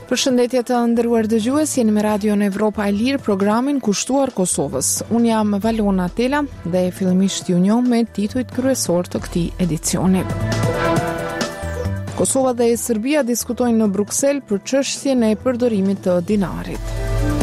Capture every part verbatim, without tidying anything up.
Përshëndetje të nderuar dëgjues, jeni me Radion Evropa e Lirë, programin kushtuar Kosovës. Unë jam Valona Tela dhe fillimisht ju njoh me titujt kryesor të këtij edicioni. Kosova dhe Serbia diskutojnë në Bruksel për çështjen e përdorimit të dinarit.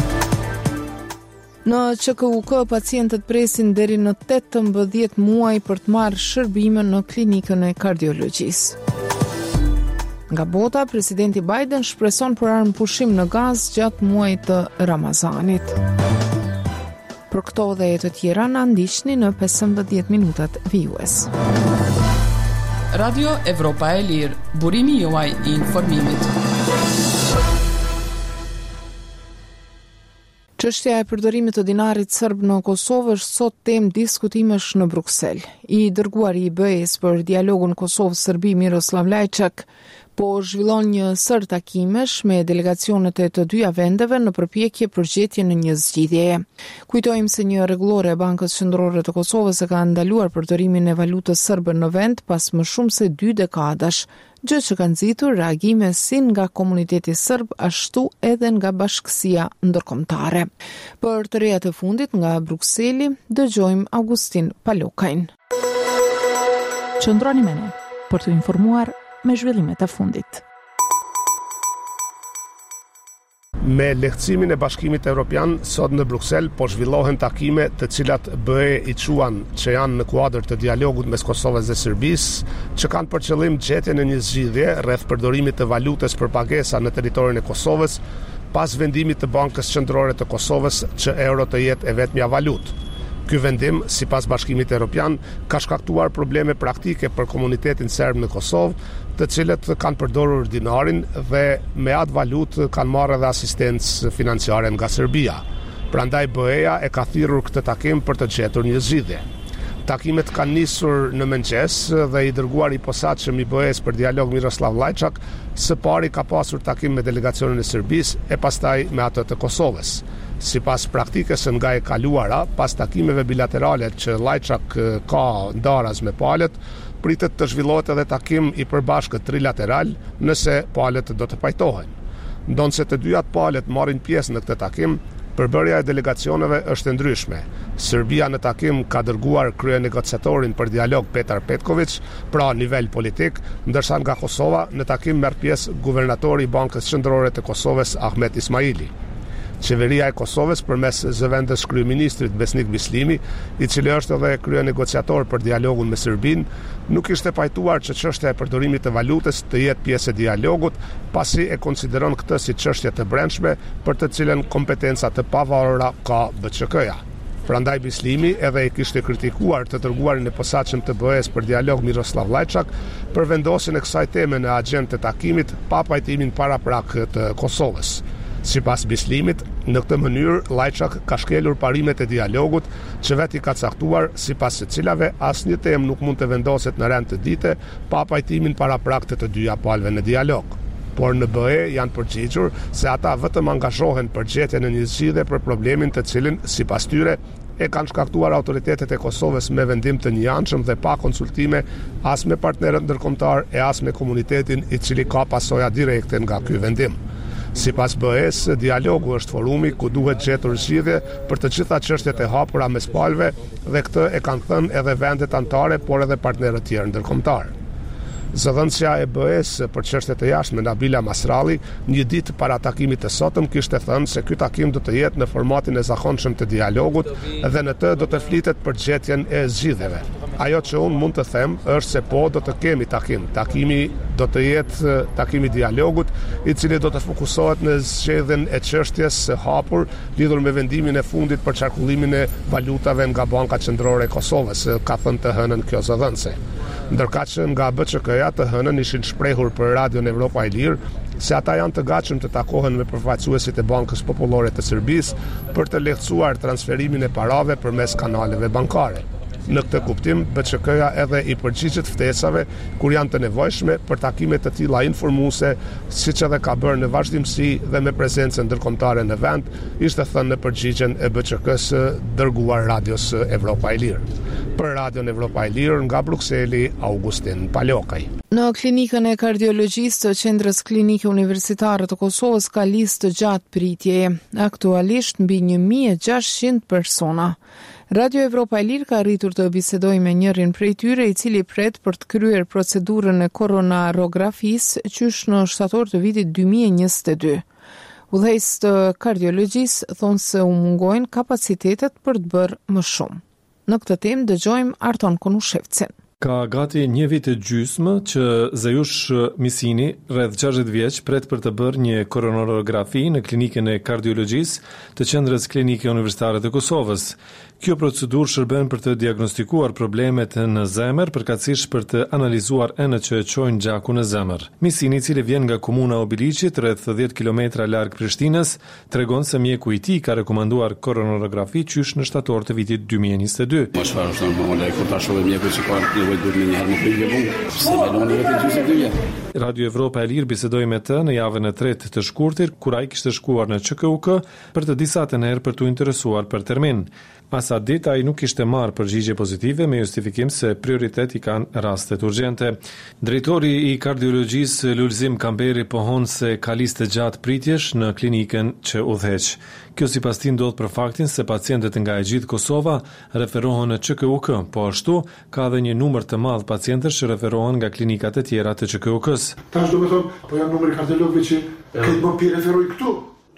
Në Q K U K pacientët presin deri në tetëmbëdhjetë muaj për të marrë shërbime në klinikën e kardiologjisë. Nga bota, presidenti Biden shpreson për armë pushim në Gazë gjatë muajit të Ramazanit. Për këto dhe të tjera na ndiqni në pesëmbëdhjetë minutat vijues. Radio Evropa e Lirë, burimi juaj i informimit. Çështja e përdorimit të dinarit serb në Kosovë është sot temë diskutimesh në Bruksel. I dërguari i B E-s për dialogun Kosovë-Serbi Miroslav Lajçak po zhvillon një sër takimesh me delegacionet e të dyja vendeve në përpjekje për gjetjen e një zgjidhjeje. Kujtojmë se një rregullore e Bankës Qendrore të Kosovës e ka ndaluar përdorimin e valutës serbe në vend pas më shumë se dy dekadash, gjë që ka nxitur reagime si nga komuniteti serb ashtu edhe nga bashkësia ndërkombëtare. Për të rejat e fundit nga Brukseli, dëgjojmë Augustin Palokajn. Qëndroni me ne për të informuar me zhvillimet e fundit. Me lehtësimin e Bashkimit Evropian, sot në Bruksel po zhvillohen takime të cilat B E i quan që janë në kuadër të dialogut mes Kosovës dhe Serbisë, që kanë për qëllim gjetjen e një zgjidhje rreth përdorimit të valutës për pagesa në territorin e Kosovës, pas vendimit të Bankës Qendrore të Kosovës që euro të jetë e vetmja valutë. Ky vendim, sipas Bashkimit Evropian, ka shkaktuar probleme praktike për komunitetin serb në Kosovë, të cilët kanë përdorur dinarin dhe me atë valutë kanë marrë edhe asistencë financiare nga Serbia. Prandaj B E-ja e ka thirrur këtë takim për të gjetur një zgjidhje. Takimet kanë nisur në mëngjes dhe i dërguari i posaçëm i B E-s për dialog Miroslav Lajçak së pari ka pasur takim me delegacionin e Serbisë e pastaj me atë të Kosovës. Sipas praktikës nga e kaluara, pas takimeve bilaterale që Lajçak ka ndaras me palët, pritet të zhvillohet edhe takim i përbashkët trilateral nëse palët do të pajtohen. Ndonse të dyjat palët marrin pjesë në këtë takim, përbërja e delegacioneve është e ndryshme. Serbia në takim ka dërguar krye negociatorin për dialog Petar Petković, pra nivel politik, ndërsa nga Kosova në takim merr pjesë guvernatori i Bankës Qendrore të Kosovës Ahmet Ismaili. Qeveria e Kosovës përmes zëvendës kryeministrit Besnik Bislimi, i cili është edhe krye negociator për dialogun me Serbinë, nuk ishte pajtuar që çështja e përdorimit të valutës të jetë pjesë e dialogut, pasi e konsideron këtë si çështje të brendshme për të cilën kompetenca të pavarura ka B Q K-ja. Prandaj Bislimi edhe e kishte kritikuar të dërguarin e posaçëm të B E-s për dialog Miroslav Lajçak për vendosjen e kësaj teme në agjendë të takimit pa pajtimin paraprak të Kosovës. Sipas Bislimit, në këtë mënyrë Lajçak ka shkelur parimet e dialogut që vetë i ka caktuar, sipas së cilave asnjë temë nuk mund të vendoset në rend të dite pa pajtimin paraprak të të dyja palëve në dialog. Por në B E janë përgjigjur se ata vetëm angazhohen për gjetjen e një zgjidhje për problemin të cilin, sipas tyre, e kanë shkaktuar autoritetet e Kosovës me vendim të njëanshëm dhe pa konsultime as me partnerët ndërkombëtar e as me komunitetin i cili ka pasoja direkte nga ky vendim. Sipas B E-s, dialogu është forumi ku duhet gjetur zgjidhje për të gjitha çështjet e hapura mes palëve dhe këtë e kanë thënë edhe vendet anëtare, por edhe partnerët tjerë ndërkombëtar. Zëdhënësja e B E-s për çështjet e jashtme Nabila Masralli, një ditë para takimit të sotëm, kishte thënë se ky takim do të jetë në formatin e zakonshëm të dialogut dhe në të do të flitet për gjetjen e zgjidhjeve. Ajo që unë mund të them është se po do të kemi takim. Takimi do të jetë takimi dialogut, i cili do të fokusohet në zgjedhjen e çështjes së hapur lidhur me vendimin e fundit për qarkullimin e valutave nga Banka Qendrore e Kosovës, ka thënë të hënën kjo zëdhënëse. Ndërka që nga B Q K-ja të hënën ishin shprehur për Radion Evropa e Lirë se ata janë të gatshëm të takohen me përfaqësuesit e Bankës Popullore të Serbisë për të lehtësuar transferimin e parave përmes kanaleve bankare. Në këtë kuptim, B Q K-ja edhe i përgjigjet ftesave kur janë të nevojshme për takime të tilla informuese, siç edhe ka bërë në vazhdimsi dhe me prezencën ndërkombëtare në vend, ishte thënë në përgjigjen e B Q K-s dërguar Radios Evropa e Lirë. Për Radion Evropa e Lirë nga Brukseli, Augustin Palokaj. Në klinikën e kardiologjisë të Qendrës Klinike Universitare të Kosovës ka listë gjatë pritjeje, aktualisht mbi një mijë e gjashtëqind persona. Radio Evropa e Lirë ka arritur të bisedojë me njërin prej tyre, i cili pret për të kryer procedurën e koronarografisë qysh në shtator të vitit dy mijë e njëzet e dy. Udhëheqës të kardiologjisë thonë se u mungojnë kapacitetet për të bërë më shumë. Në këtë temë dëgjojmë Arton Konushevcin. Ka gati një vit e gjysmë që Zajush Misini, rreth gjashtëdhjetë vjeç, pret për të bërë një koronarografi në klinikën e kardiologjisë të Qendrës Klinike Universitare të Kosovës. Kjo procedurë shërben për të diagnostikuar problemet në zemër, përkatësisht për të analizuar enët që e çojnë gjakun në zemër. Misini, i cili vjen nga komuna Obiliqit, rreth dhjetë kilometra larg Prishtinës, tregon se mjeku i tij ka rekomanduar koronarografi qysh në shtator të vitit dy mijë e njëzet e dy. Ma çfarë është normale, kur ta shohim mjekun që ka nevojë dur me një herë më prej vung, se meloni vetë gjysmë dy vjet. Radio Evropa e Lirë bisedoi me të në javën e tretë të shkurtit, kur ai kishte shkuar në Q K U K për të disatë herë për t'u interesuar për termin. Asa ditë ai nuk ishte marrë përgjigje pozitive me justifikim se prioritet i kanë rastet urgjente. Drejtori i kardiologjisë Lulzim Kamberi pohon se ka listë gjatë pritjesh në klinikën që udhëheq. Kjo sipas tij ndodh për faktin se pacientët nga e gjithë Kosova referohen në Q K U K, po ashtu ka edhe një numër të madh pacientësh që referohen nga klinikat e tjera të Q K U K-s. Tash do të thonë, po janë numri kardiologëve që këtë më pi referoj këtu.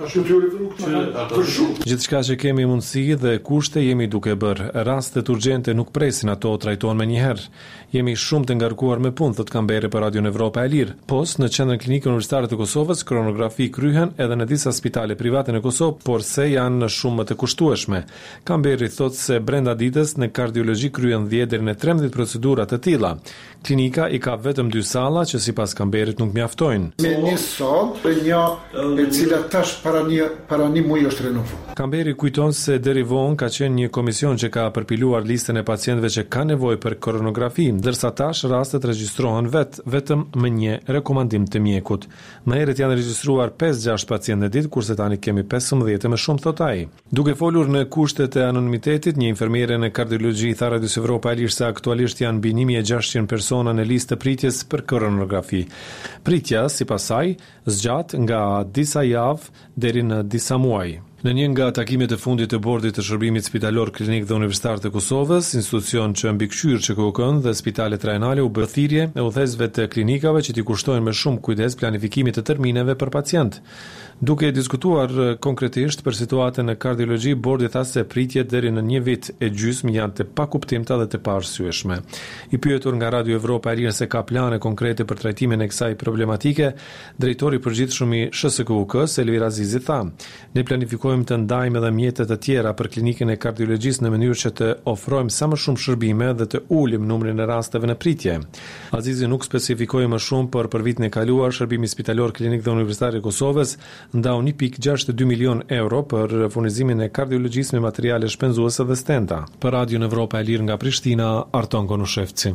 Gjithçka që kemi mundësi dhe kushte jemi duke bërë. Rastet urgjente nuk presin, ato trajtohen më njëherë. Jemi shumë të ngarkuar me punë, thot Kamberi për Radion Evropa e Lirë. Pos në Qendrën Klinike Universitare të Kosovës koronografi kryhen edhe në disa spitale private në Kosovë, por se janë në shumë më të kushtueshme. Kamberi thot se brenda ditës në kardiologji kryen dhjetë deri në tridhjetë procedura të tilla. Klinika i ka vetëm dy salla që sipas Kamberit nuk mjaftojnë. Me një sallë e një e cila tash para një para një muaji është renovuar. Kamberi kujton se deri vonë ka qenë një komision që ka përpiluar listën e pacientëve që kanë nevojë për koronografi, ndërsa tash rastet regjistrohen vet vetëm me një rekomandim të mjekut. Më herët janë regjistruar pesë gjashtë pacientë në ditë, kurse tani kemi pesëmbëdhjetë më shumë, thot ai. Duke folur në kushtet e anonimitetit, një infermiere në kardiologji tha Radios Evropa e Lirë se aktualisht janë mbi një mijë e gjashtëqind persona në listë të pritjes për koronografi. Pritja, sipas saj, zgjat nga disa javë deri në disa muaj. Në një nga takimet e fundit të bordit të shërbimit spitalor klinik dhe universitar të Kosovës, institucion që mbikëqyr Q K U K-n dhe spitalet rajonale u bë thirrje e udhëheqësve të klinikave që t'i kushtojnë me shumë kujdes planifikimit të termineve për pacient. Duke diskutuar konkretisht për situatën në kardiologji, bordi tha se pritjet deri në një vit e gjysmë janë të pakuptimta dhe të paarsyeshme. I pyetur nga Radio Evropa e Lirë se ka plane konkrete për trajtimin e kësaj problematike, drejtori i përgjithshëm i S S K U K-s, Elvir Azizi, tha: "Ne planifikojmë të ndajmë edhe mjetet të tjera për klinikën e kardiologjisë në mënyrë që të ofrojmë sa më shumë shërbime dhe të ulim numrin e rasteve në pritje." Azizi nuk specifikoi më shumë, por për vitin e kaluar shërbimi spitalor klinik dhe universitar i Kosovës ndau një pikë gjashtëdhjetë e dy milion euro për furnizimin e kardiologjisë me materiale shpenzuese dhe stenta. Për Radion Evropa e Lirë nga Prishtina, Arton Konushevci.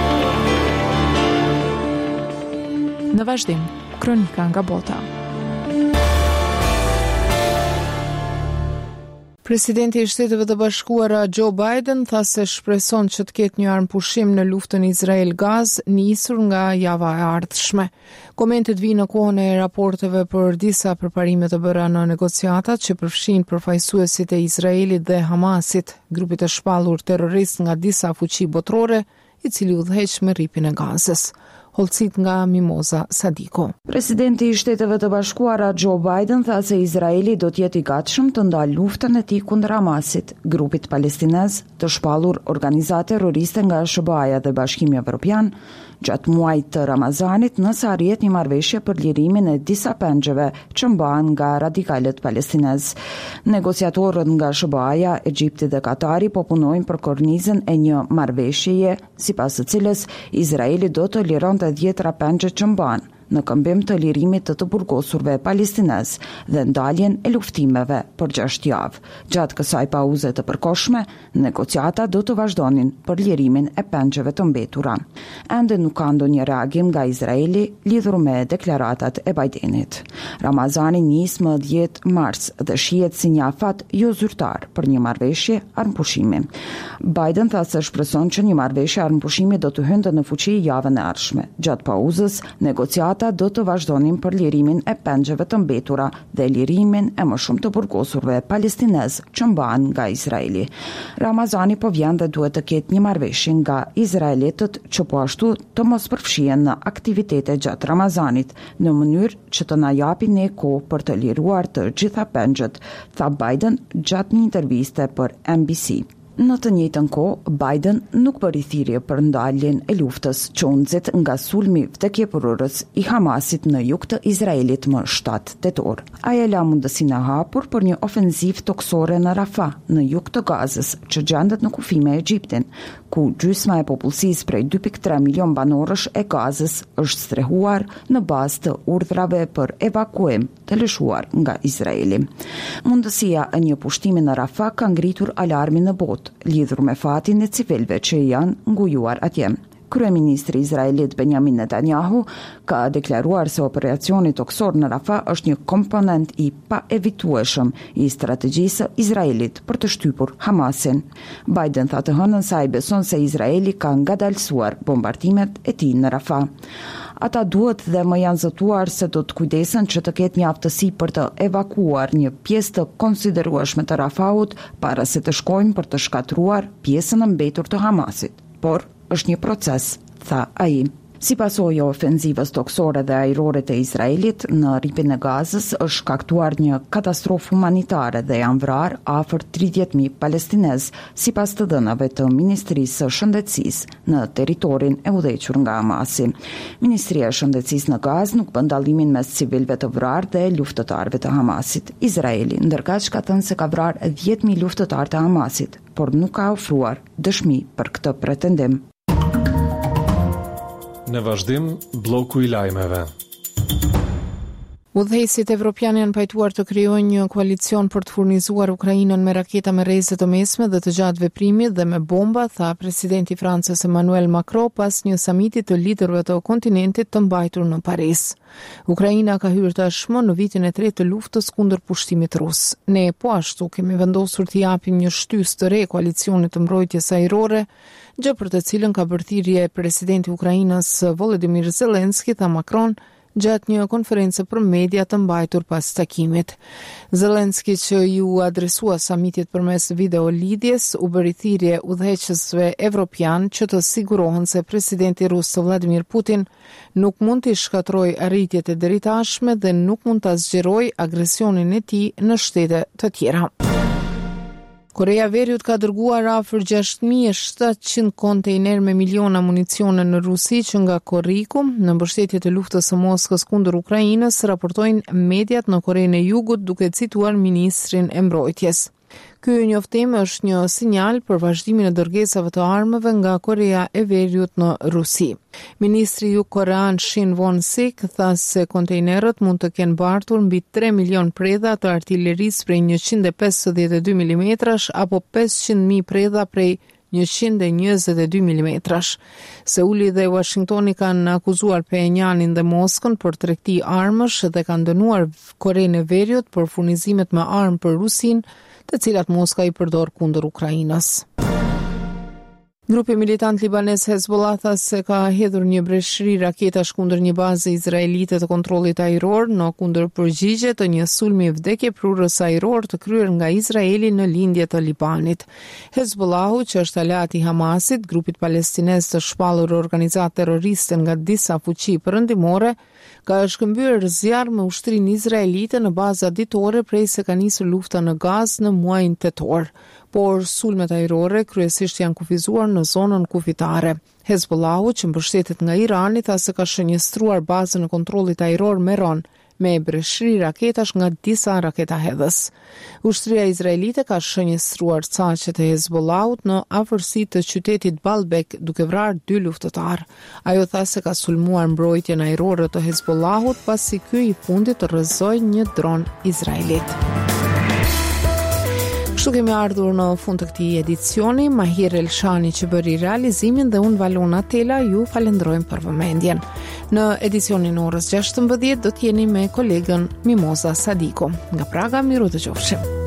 Në vazhdim, kronika nga bota. Presidenti i Shteteve të Bashkuara Joe Biden tha se shpreson që të ketë një armë pushim në luftën Izrael-Gaz nisur nga java e ardhshme. Komentet vinë në kohën e raporteve për disa përparime të bëra në negociatat që përfshin përfaqësuesit e Izraelit dhe Hamasit, grupit të shpallur terrorist nga disa fuqi botërore, i cili udhëheq me rripin e Gazës. Holcit nga Mimoza Sadiko. Presidenti i Shteteve të Bashkuara Joe Biden tha se Izraeli do të jetë i gatshëm të ndalë luftën e tij kundër Hamasit, grupit palestinez të shpallur organizatë terroriste nga S B A-ja dhe Bashkimi Evropian, gjatë muajit të Ramazanit nëse arrihet një marrëveshje për lirimin e disa pengjeve që mbahen nga radikalët palestinez. Negociatorët nga S B A-ja, Egjipti dhe Katari po punojnë për kornizën e një marrëveshjeje sipas së cilës Izraeli do të lironte dhjetra pengje që mbahen në këmbim të lirimit të të burgosurve palestinez dhe ndaljen e luftimeve për gjashtë javë. Gjatë kësaj pauze të përkohshme, negociata do të vazhdonin për lirimin e pengjeve të mbetura. Ende nuk ka ndonjë reagim nga Izraeli lidhur me deklaratat e Bidenit. Ramazani nis më dhjetë mars dhe shihet si një afat jo zyrtar për një marrëveshje armëpushimi. Biden tha se shpreson që një marrëveshje armëpushimi do të hyndë në fuqi javën e ardhshme. Gjatë pauzës, negociata do të vazhdonin për lirimin e pengjeve të mbetura dhe lirimin e më shumë të burgosurve palestinez që mbahen nga Izraeli. Ramazani po vjen dhe duhet të ketë një marrëveshje nga izraelitët që po ashtu të mos përfshihen në aktivitete gjatë Ramazanit në mënyrë që të na japin ne kohë për të liruar të gjitha pengjet, tha Biden gjatë një interviste për N B C. Në të njëjtën kohë, Biden nuk bëri thirrje për ndaljen e luftës që u nxit nga sulmi vdekjeprurës i Hamasit në jug të Izraelit më shtatë tetor. Ai e la mundësinë e hapur për një ofenzivë toksore në Rafah, në jug të Gazës, që gjendet në kufi me Egjiptin, ku gjysma e popullsisë prej dy pikë tre milion banorësh e Gazës është strehuar në bazë të urdhrave për evakuim të lëshuar nga Izraeli. Mundësia e një pushtimi në Rafah ka ngritur alarmin në botë lidhur me fatin e civilëve që janë ngujuar atje. Kryeministri izraelit Benjamin Netanyahu ka deklaruar se operacioni toksor në Rafah është një komponent i paevitueshëm i strategjisë së Izraelit për të shtypur Hamasin. Biden tha të hënën se ai beson se Izraeli ka ngadalësuar bombardimet e tij në Rafah. Ata duhet dhe më janë zëtuar se do të kujdesen që të ketë një aftësi për të evakuar një pjesë të konsiderueshme të Rafahut para se të shkojnë për të shkatruar pjesën e mbetur të Hamasit. Por është një proces, tha ai. Si pasojë e ofenzivës toksore dhe ajrore të Izraelit, në rripin e Gazës është shkaktuar një katastrofë humanitare dhe janë vrarë afër tridhjetë mijë palestinez, sipas të dhënave të Ministrisë së Shëndetësisë në territorin e udhëhequr nga Hamasi. Ministria e Shëndetësisë në Gazë nuk bën dallimin mes civilëve të vrarë dhe luftëtarëve të Hamasit. Izraeli ndërkaq ka thënë se ka vrarë dhjetë mijë luftëtarë të Hamasit, por nuk ka ofruar dëshmi për këtë pretendim. Në vazhdim, bloku i lajmeve. Udhëheqësit evropianë janë pajtuar të krijojnë një koalicion për të furnizuar Ukrainën me raketa me rreze të mesme dhe të gjatë veprimit dhe me bomba, tha presidenti Francës Emmanuel Macron pas një samiti të liderëve të kontinentit të mbajtur në Paris. Ukraina ka hyrë tashmë në vitin e tretë të luftës kundër pushtimit rus. Ne po ashtu kemi vendosur të japim një shtysë të re koalicionit të mbrojtjes ajrore, gjë për të cilën ka bërë thirrje presidenti i Ukrainës Volodymyr Zelensky, tha Macron, gjatë një konferencë për media të mbajtur pas takimit. Zelensky, që ju adresua samitit përmes video lidhjes, u bëri thirrje udhëheqësve evropian që të sigurohen se presidenti rus Vladimir Putin nuk mund të shkatrojë arritjet e deritashme dhe nuk mund ta zgjerojë agresionin e tij në shtete të tjera. Korea e Veriut ka dërguar afër gjashtë mijë e shtatëqind kontejner me miliona municione në Rusi që nga Korriku, në mbështetje të luftës së Moskës kundër Ukrainës, raportojnë mediat në Korenë e Jugut duke cituar ministrin e mbrojtjes. Ky njoftim është një sinjal për vazhdimin e dërgesave të armëve nga Korea e Veriut në Rusi. Ministri jugkorean Shin Won-sik tha se kontejnerët mund të kenë bartur mbi tre milion predha të artillerisë prej njëqind e pesëdhjetë e dy milimetrash apo pesëqind mijë predha prej njëqind e njëzet e dy milimetrash. Seuli dhe Washingtoni kanë akuzuar Pyongyanin dhe Moskën për tregti armësh dhe kanë dënuar Korenë e Veriut për furnizimet me armë për Rusinë, të cilat Moska i përdor kundër Ukrainës. Grupi militant libanez Hezbollah tha se ka hedhur një breshëri raketash kundër një baze izraelite të kontrollit ajror në kundërpërgjigje të një sulmi vdekjeprurës ajror të kryer nga Izraeli në lindje të Libanit. Hezbollahu, që është aleat i Hamasit, grupit palestinez të shpallur organizatë terroriste nga disa fuqi perëndimore, ka shkëmbyer zjarr me ushtrinë izraelite në baza ditore prej se ka nisur lufta në Gazë në muajin tetor. Por sulmet ajrore kryesisht janë kufizuar në zonën kufitare. Hezbollahu, që mbështetet nga Irani, tha se ka shënjestruar bazën e kontrollit ajror Meron me breshri raketash nga disa raketahedhës. Ushtria izraelite ka shënjestruar caqet e Hezbollahut në afërsi të qytetit Baalbek duke vrarë dy luftëtar. Ajo tha se ka sulmuar mbrojtjen ajrore të Hezbollahut pasi ky i fundit rrëzoi një dron izraelit. Kështu kemi ardhur në fund të këtij edicioni. Mahir Elshani që bëri realizimin dhe unë Valona Tela ju falenderojmë për vëmendjen. Në edicionin orës gjashtëmbëdhjetë do t'jeni me kolegën Mimoza Sadiko. Nga Praga, miru të qofshim.